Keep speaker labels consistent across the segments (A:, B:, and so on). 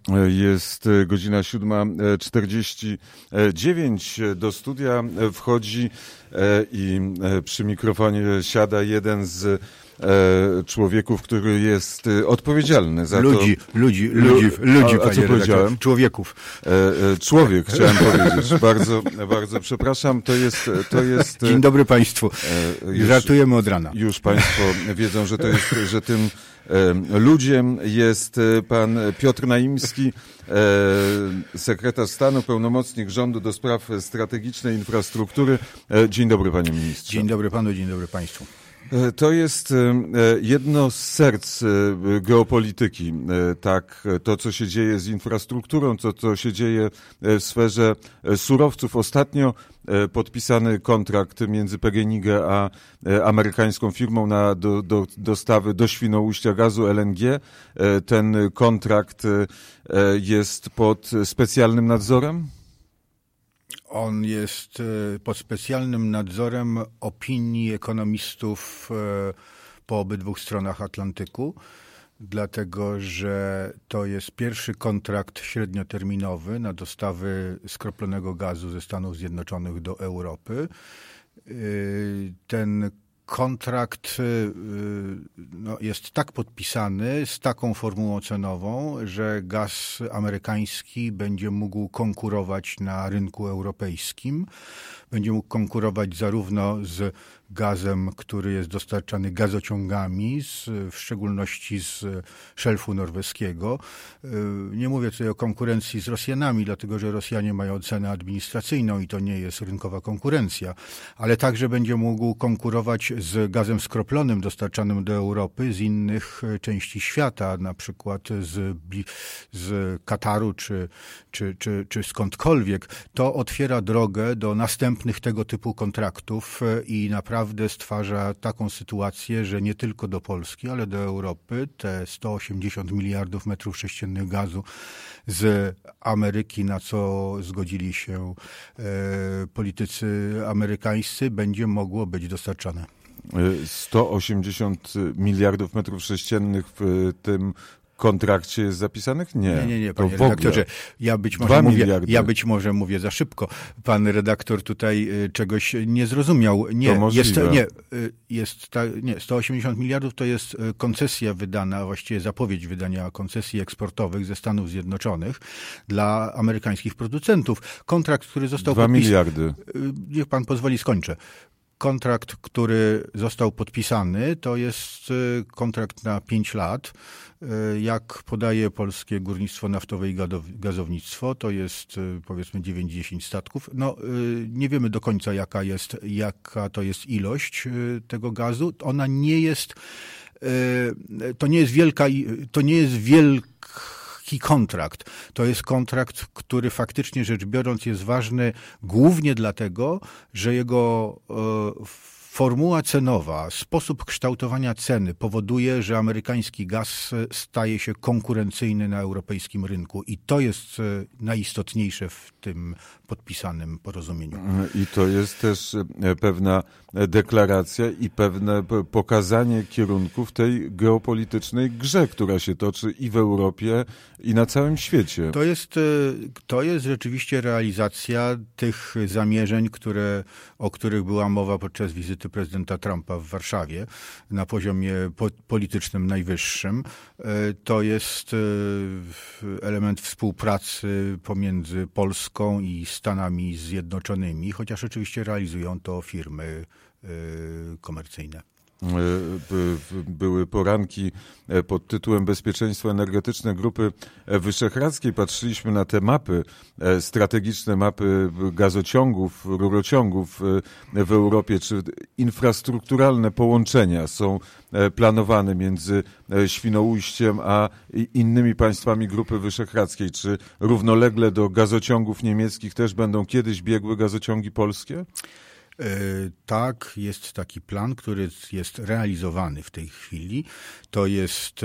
A: Jest godzina 7:49. Do studia wchodzi i przy mikrofonie siada jeden z człowieków, który jest odpowiedzialny za
B: ludzi,
A: a co powiedziałem?
B: Człowieków.
A: Człowiek, chciałem powiedzieć. Bardzo przepraszam. To jest.
B: Dzień dobry Państwu. Żartujemy od rana.
A: Już Państwo wiedzą, że tym ludziem jest pan Piotr Naimski, sekretarz stanu, pełnomocnik rządu do spraw strategicznej infrastruktury. Dzień dobry, panie ministrze.
B: Dzień dobry panu, dzień dobry państwu.
A: To jest jedno z serc geopolityki. Tak, to, co się dzieje z infrastrukturą, to, co się dzieje w sferze surowców. Ostatnio podpisany kontrakt między PGNiG a amerykańską firmą na dostawy do Świnoujścia gazu LNG. Ten kontrakt jest pod specjalnym nadzorem?
B: On jest pod specjalnym nadzorem opinii ekonomistów po obydwu stronach Atlantyku, dlatego że to jest pierwszy kontrakt średnioterminowy na dostawy skroplonego gazu ze Stanów Zjednoczonych do Europy. Ten kontrakt jest tak podpisany z taką formułą cenową, że gaz amerykański będzie mógł konkurować na rynku europejskim. Będzie mógł konkurować zarówno z gazem, który jest dostarczany gazociągami, w szczególności z szelfu norweskiego. Nie mówię tutaj o konkurencji z Rosjanami, dlatego że Rosjanie mają cenę administracyjną i to nie jest rynkowa konkurencja, ale także będzie mógł konkurować z gazem skroplonym dostarczanym do Europy z innych części świata, na przykład z Kataru czy skądkolwiek. To otwiera drogę do następnych tego typu kontraktów i naprawdę stwarza taką sytuację, że nie tylko do Polski, ale do Europy te 180 miliardów metrów sześciennych gazu z Ameryki, na co zgodzili się politycy amerykańscy, będzie mogło być dostarczane.
A: 180 miliardów metrów sześciennych w tym kontrakcie jest zapisanych?
B: Nie, panie redaktorze. Ja być może mówię za szybko. Pan redaktor tutaj czegoś nie zrozumiał. Nie,
A: to możliwe.
B: 180 miliardów to jest koncesja wydana, właściwie zapowiedź wydania koncesji eksportowych ze Stanów Zjednoczonych dla amerykańskich producentów. Kontrakt, który został
A: 2 miliardy.
B: Niech pan pozwoli, skończę. Kontrakt, który został podpisany, to jest kontrakt na 5 lat. Jak podaje polskie górnictwo naftowe i gazownictwo, to jest powiedzmy 9-10 statków. Nie wiemy do końca jaka to jest ilość tego gazu. Ona nie jest, to nie jest wielki kontrakt. To jest kontrakt, który faktycznie rzecz biorąc jest ważny głównie dlatego, że jego formuła cenowa, sposób kształtowania ceny powoduje, że amerykański gaz staje się konkurencyjny na europejskim rynku i to jest najistotniejsze w tym podpisanym porozumieniu.
A: I to jest też pewna deklaracja i pewne pokazanie kierunku w tej geopolitycznej grze, która się toczy i w Europie, i na całym świecie.
B: To jest rzeczywiście realizacja tych zamierzeń, o których była mowa podczas wizyty prezydenta Trumpa w Warszawie na poziomie politycznym najwyższym. To jest element współpracy pomiędzy Polską i Stanami Zjednoczonymi, chociaż oczywiście realizują to firmy komercyjne.
A: Były poranki pod tytułem Bezpieczeństwo energetyczne Grupy Wyszehradzkiej. Patrzyliśmy na te mapy, strategiczne mapy gazociągów, rurociągów w Europie. Czy infrastrukturalne połączenia są planowane między Świnoujściem a innymi państwami Grupy Wyszehradzkiej? Czy równolegle do gazociągów niemieckich też będą kiedyś biegły gazociągi polskie?
B: Tak, jest taki plan, który jest realizowany w tej chwili. To jest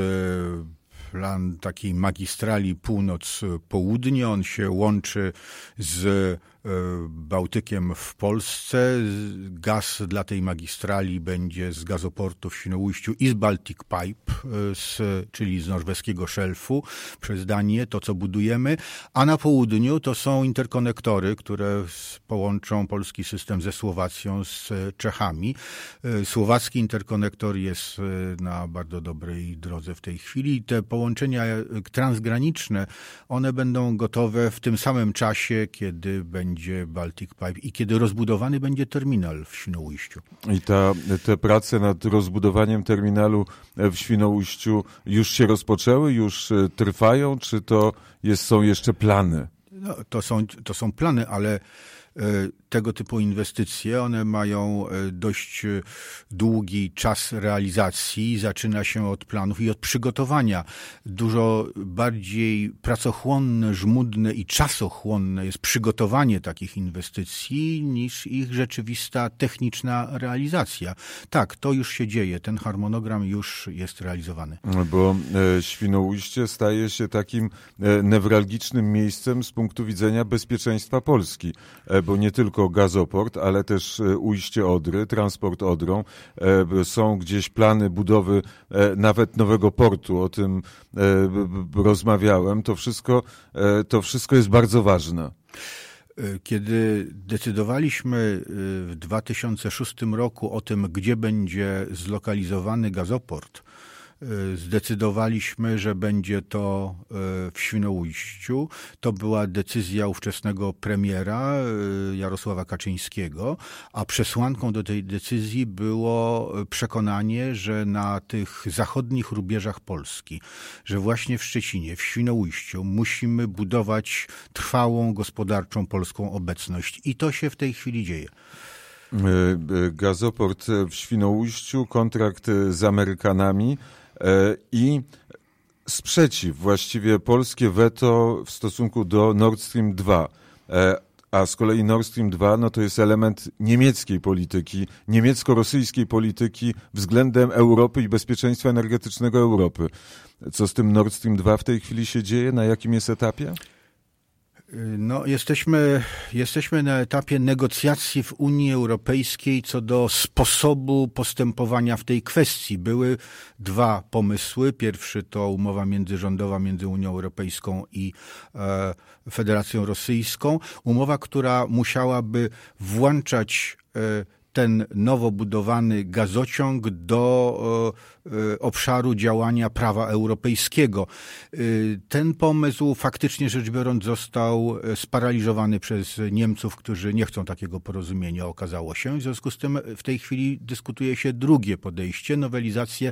B: plan takiej magistrali północ-południe. On się łączy z Bałtykiem w Polsce. Gaz dla tej magistrali będzie z gazoportu w Świnoujściu i z Baltic Pipe, czyli z norweskiego szelfu przez Danię, to co budujemy, a na południu to są interkonektory, które połączą polski system ze Słowacją, z Czechami. Słowacki interkonektor jest na bardzo dobrej drodze w tej chwili. Te połączenia transgraniczne, one będą gotowe w tym samym czasie, kiedy będzie Baltic Pipe i kiedy rozbudowany będzie terminal w Świnoujściu.
A: I te prace nad rozbudowaniem terminalu w Świnoujściu już się rozpoczęły, już trwają, czy to są jeszcze plany?
B: No, to są plany, ale tego typu inwestycje, one mają dość długi czas realizacji, zaczyna się od planów i od przygotowania. Dużo bardziej pracochłonne, żmudne i czasochłonne jest przygotowanie takich inwestycji niż ich rzeczywista techniczna realizacja. Tak, to już się dzieje, ten harmonogram już jest realizowany.
A: Bo Świnoujście staje się takim newralgicznym miejscem z punktu widzenia bezpieczeństwa Polski, bo nie tylko gazoport, ale też ujście Odry, transport Odrą. Są gdzieś plany budowy nawet nowego portu, o tym rozmawiałem. To wszystko jest bardzo ważne.
B: Kiedy decydowaliśmy w 2006 roku o tym, gdzie będzie zlokalizowany gazoport, zdecydowaliśmy, że będzie to w Świnoujściu. To była decyzja ówczesnego premiera Jarosława Kaczyńskiego, a przesłanką do tej decyzji było przekonanie, że na tych zachodnich rubieżach Polski, że właśnie w Szczecinie, w Świnoujściu musimy budować trwałą gospodarczą polską obecność i to się w tej chwili dzieje.
A: Gazoport w Świnoujściu, kontrakt z Amerykanami i sprzeciw, właściwie polskie weto w stosunku do Nord Stream 2. A z kolei Nord Stream 2 no to jest element niemieckiej polityki, niemiecko-rosyjskiej polityki względem Europy i bezpieczeństwa energetycznego Europy. Co z tym Nord Stream 2 w tej chwili się dzieje? Na jakim jest etapie?
B: No, jesteśmy na etapie negocjacji w Unii Europejskiej co do sposobu postępowania w tej kwestii. Były dwa pomysły. Pierwszy to umowa międzyrządowa między Unią Europejską i Federacją Rosyjską. Umowa, która musiałaby włączać ten nowo budowany gazociąg do obszaru działania prawa europejskiego. Ten pomysł faktycznie rzecz biorąc został sparaliżowany przez Niemców, którzy nie chcą takiego porozumienia, okazało się. W związku z tym w tej chwili dyskutuje się drugie podejście, nowelizację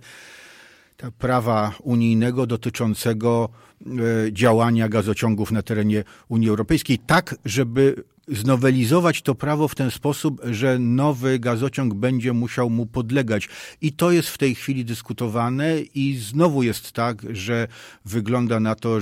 B: prawa unijnego dotyczącego działania gazociągów na terenie Unii Europejskiej, tak żeby znowelizować to prawo w ten sposób, że nowy gazociąg będzie musiał mu podlegać. I to jest w tej chwili dyskutowane i znowu jest tak, że wygląda na to,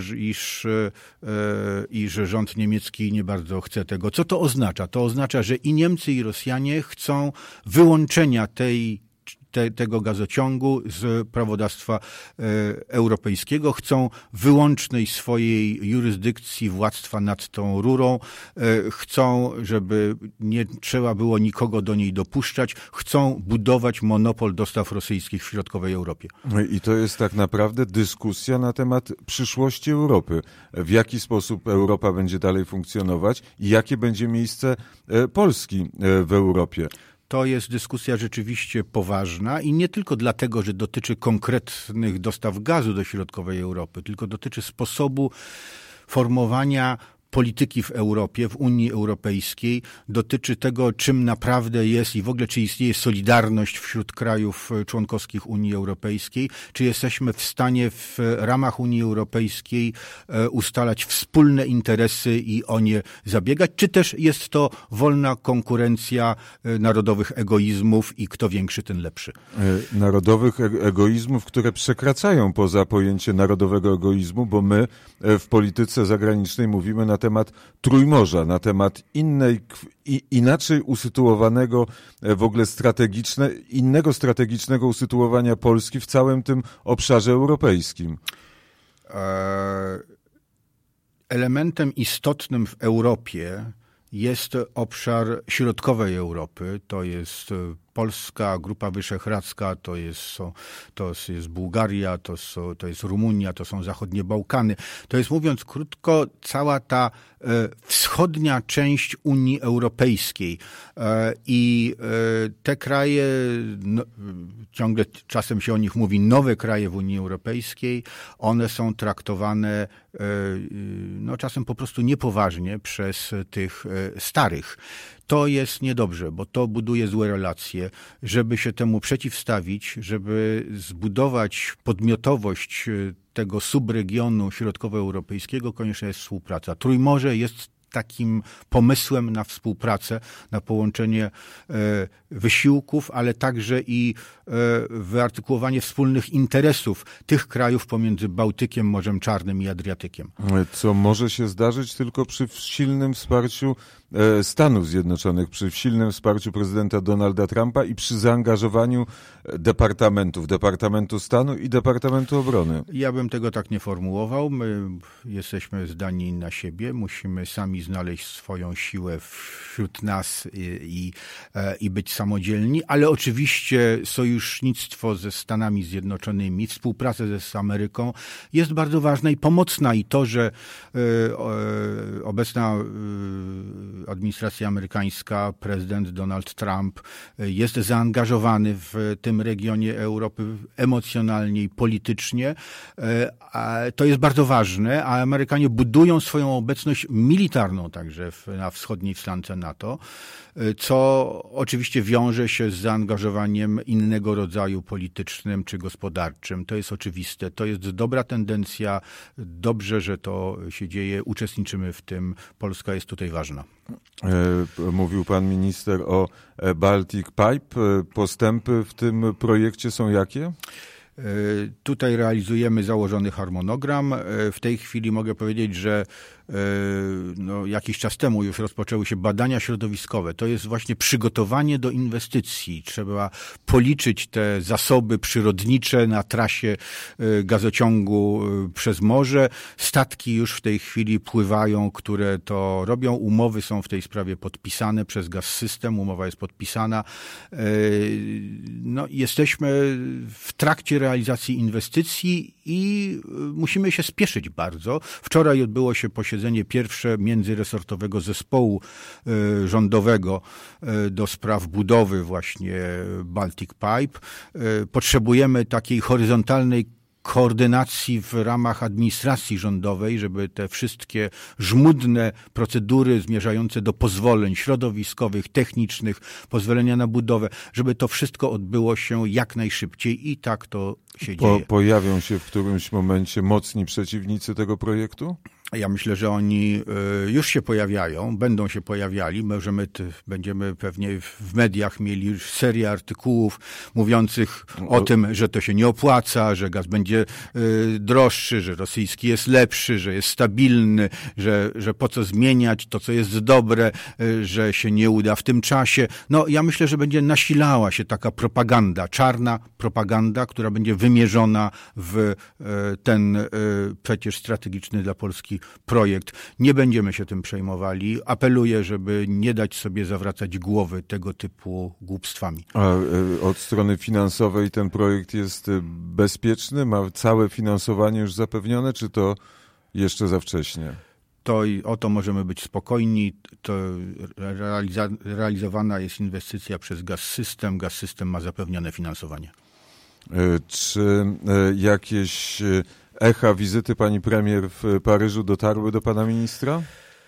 B: iż rząd niemiecki nie bardzo chce tego. Co to oznacza? To oznacza, że i Niemcy, i Rosjanie chcą wyłączenia tego gazociągu z prawodawstwa europejskiego. Chcą wyłącznej swojej jurysdykcji władztwa nad tą rurą. Chcą, żeby nie trzeba było nikogo do niej dopuszczać. Chcą budować monopol dostaw rosyjskich w środkowej Europie.
A: I to jest tak naprawdę dyskusja na temat przyszłości Europy. W jaki sposób Europa będzie dalej funkcjonować i jakie będzie miejsce Polski w Europie.
B: To jest dyskusja rzeczywiście poważna i nie tylko dlatego, że dotyczy konkretnych dostaw gazu do środkowej Europy, tylko dotyczy sposobu formowania polityki w Europie, w Unii Europejskiej, dotyczy tego, czym naprawdę jest i w ogóle czy istnieje solidarność wśród krajów członkowskich Unii Europejskiej, czy jesteśmy w stanie w ramach Unii Europejskiej ustalać wspólne interesy i o nie zabiegać, czy też jest to wolna konkurencja narodowych egoizmów i kto większy, ten lepszy.
A: Narodowych egoizmów, które przekraczają poza pojęcie narodowego egoizmu, bo my w polityce zagranicznej mówimy na temat Trójmorza, na temat inaczej usytuowanego w ogóle innego strategicznego usytuowania Polski w całym tym obszarze europejskim.
B: Elementem istotnym w Europie jest obszar środkowej Europy, to jest Polska, Grupa Wyszehradzka, to jest Bułgaria, to jest Rumunia, to są zachodnie Bałkany. To jest, mówiąc krótko, cała ta wschodnia część Unii Europejskiej. I te kraje, ciągle czasem się o nich mówi, nowe kraje w Unii Europejskiej, one są traktowane czasem po prostu niepoważnie przez tych starych. To jest niedobrze, bo to buduje złe relacje. Żeby się temu przeciwstawić, żeby zbudować podmiotowość tego subregionu środkowoeuropejskiego, konieczna jest współpraca. Trójmorze jest takim pomysłem na współpracę, na połączenie wysiłków, ale także i wyartykułowanie wspólnych interesów tych krajów pomiędzy Bałtykiem, Morzem Czarnym i Adriatykiem.
A: Co może się zdarzyć tylko przy silnym wsparciu Stanów Zjednoczonych, przy silnym wsparciu prezydenta Donalda Trumpa i przy zaangażowaniu Departamentu Stanu i Departamentu Obrony.
B: Ja bym tego tak nie formułował. My jesteśmy zdani na siebie. Musimy sami znaleźć swoją siłę wśród nas i być samodzielni, ale oczywiście sojusznictwo ze Stanami Zjednoczonymi, współpraca z Ameryką jest bardzo ważna i pomocna i to, że obecna administracja amerykańska, prezydent Donald Trump jest zaangażowany w tym regionie Europy emocjonalnie i politycznie. To jest bardzo ważne, a Amerykanie budują swoją obecność militarną także na wschodniej flance NATO, co oczywiście wiąże się z zaangażowaniem innego rodzaju politycznym czy gospodarczym. To jest oczywiste. To jest dobra tendencja. Dobrze, że to się dzieje. Uczestniczymy w tym. Polska jest tutaj ważna.
A: Mówił pan minister o Baltic Pipe. Postępy w tym projekcie są jakie?
B: Tutaj realizujemy założony harmonogram. W tej chwili mogę powiedzieć, że jakiś czas temu już rozpoczęły się badania środowiskowe. To jest właśnie przygotowanie do inwestycji. Trzeba policzyć te zasoby przyrodnicze na trasie gazociągu przez morze. Statki już w tej chwili pływają, które to robią. Umowy są w tej sprawie podpisane przez Gaz-System. Umowa jest podpisana. Jesteśmy w trakcie realizacji inwestycji i musimy się spieszyć bardzo. Wczoraj odbyło się posiedzenie pierwsze międzyresortowego zespołu rządowego do spraw budowy właśnie Baltic Pipe. Potrzebujemy takiej horyzontalnej koordynacji w ramach administracji rządowej, żeby te wszystkie żmudne procedury zmierzające do pozwoleń środowiskowych, technicznych, pozwolenia na budowę, żeby to wszystko odbyło się jak najszybciej i tak to się dzieje.
A: Pojawią się w którymś momencie mocni przeciwnicy tego projektu?
B: Ja myślę, że oni już się pojawiają, będą się pojawiali. Będziemy pewnie w mediach mieli serię artykułów mówiących o tym, że to się nie opłaca, że gaz będzie droższy, że rosyjski jest lepszy, że jest stabilny, że po co zmieniać to, co jest dobre, że się nie uda w tym czasie. Ja myślę, że będzie nasilała się taka propaganda, czarna propaganda, która będzie wymierzona w ten przecież strategiczny dla Polski projekt. Nie będziemy się tym przejmowali. Apeluję, żeby nie dać sobie zawracać głowy tego typu głupstwami.
A: A od strony finansowej ten projekt jest bezpieczny? Ma całe finansowanie już zapewnione, czy to jeszcze za wcześnie?
B: To i o to możemy być spokojni. To realizowana jest inwestycja przez Gaz-System. Gaz-System ma zapewnione finansowanie.
A: Czy jakieś echa wizyty pani premier w Paryżu dotarły do pana ministra?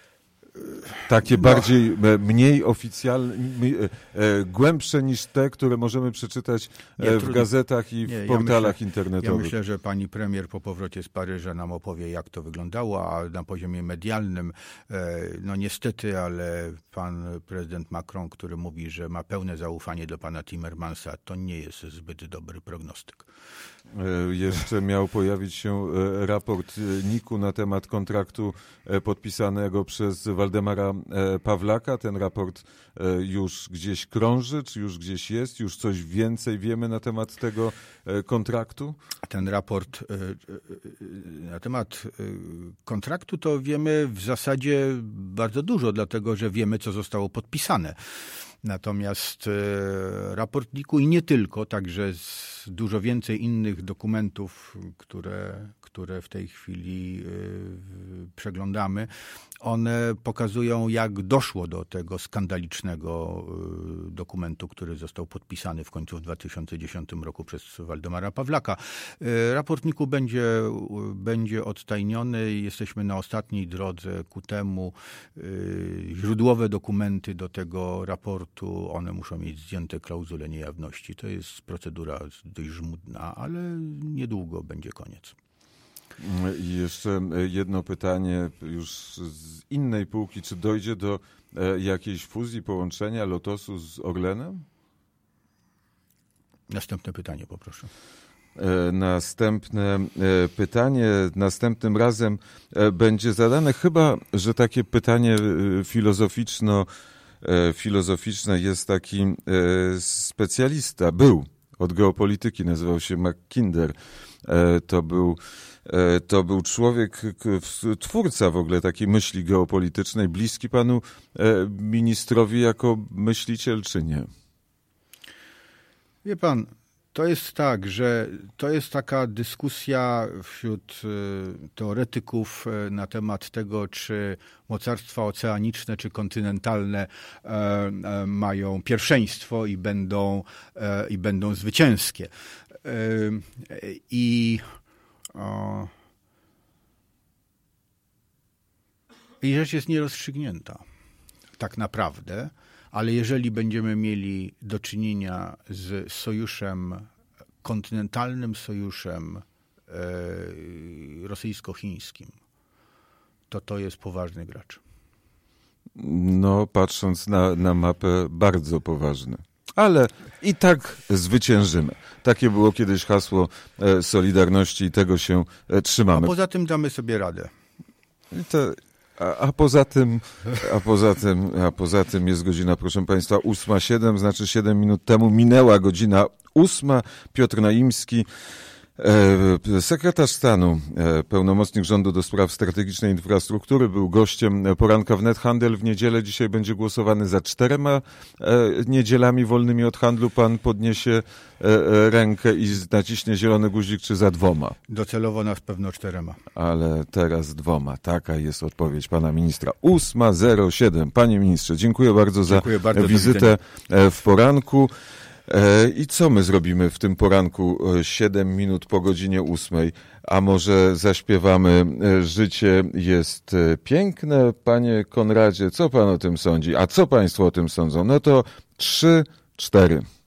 A: Takie bardziej, mniej oficjalne, głębsze niż te, które możemy przeczytać w gazetach i w portalach internetowych.
B: Ja myślę, że pani premier po powrocie z Paryża nam opowie, jak to wyglądało, a na poziomie medialnym, niestety, ale pan prezydent Macron, który mówi, że ma pełne zaufanie do pana Timmermansa, to nie jest zbyt dobry prognostyk.
A: Jeszcze miał pojawić się raport NIK-u na temat kontraktu podpisanego przez Waldemara Pawlaka. Ten raport już gdzieś krąży, czy już gdzieś jest? Już coś więcej wiemy na temat tego kontraktu?
B: Ten raport na temat kontraktu to wiemy w zasadzie bardzo dużo, dlatego że wiemy, co zostało podpisane. Natomiast raport NIK-u i nie tylko, także dużo więcej innych dokumentów, które w tej chwili przeglądamy, one pokazują, jak doszło do tego skandalicznego dokumentu, który został podpisany w końcu w 2010 roku przez Waldemara Pawlaka. Raport NIK-u będzie odtajniony. Jesteśmy na ostatniej drodze ku temu. Źródłowe dokumenty do tego raportu, one muszą mieć zdjęte klauzule niejawności. To jest procedura dość żmudna, ale niedługo będzie koniec.
A: I jeszcze jedno pytanie już z innej półki. Czy dojdzie do jakiejś fuzji, połączenia Lotosu z Orlenem?
B: Następne pytanie, poproszę.
A: Następne pytanie następnym razem będzie zadane. Chyba że takie pytanie filozoficzne jest taki specjalista. Był od geopolityki, nazywał się Mackinder. To był człowiek, twórca w ogóle takiej myśli geopolitycznej, bliski panu ministrowi jako myśliciel, czy nie?
B: Wie pan, to jest tak, że to jest taka dyskusja wśród teoretyków na temat tego, czy mocarstwa oceaniczne czy kontynentalne mają pierwszeństwo i będą zwycięskie. I rzecz jest nierozstrzygnięta, tak naprawdę, ale jeżeli będziemy mieli do czynienia z sojuszem, kontynentalnym sojuszem rosyjsko-chińskim, to jest poważny gracz.
A: No, patrząc na mapę, bardzo poważny. Ale i tak zwyciężymy. Takie było kiedyś hasło Solidarności i tego się trzymamy.
B: A poza tym damy sobie radę.
A: A poza tym jest godzina, proszę Państwa, 8:07, znaczy 7 minut temu minęła godzina 8. Piotr Naimski, sekretarz stanu, pełnomocnik rządu do spraw strategicznej infrastruktury, był gościem poranka w Nethandel w niedzielę. Dzisiaj będzie głosowany za 4 niedzielami wolnymi od handlu. Pan podniesie rękę i naciśnie zielony guzik, czy za 2?
B: Docelowo na pewno 4.
A: Ale teraz 2. Taka jest odpowiedź pana ministra. 8:07. Panie ministrze, dziękuję bardzo za wizytę w poranku. I co my zrobimy w tym poranku 7 minut po godzinie 8? A może zaśpiewamy Życie jest piękne? Panie Konradzie, co pan o tym sądzi? A co państwo o tym sądzą? No to 3, 4.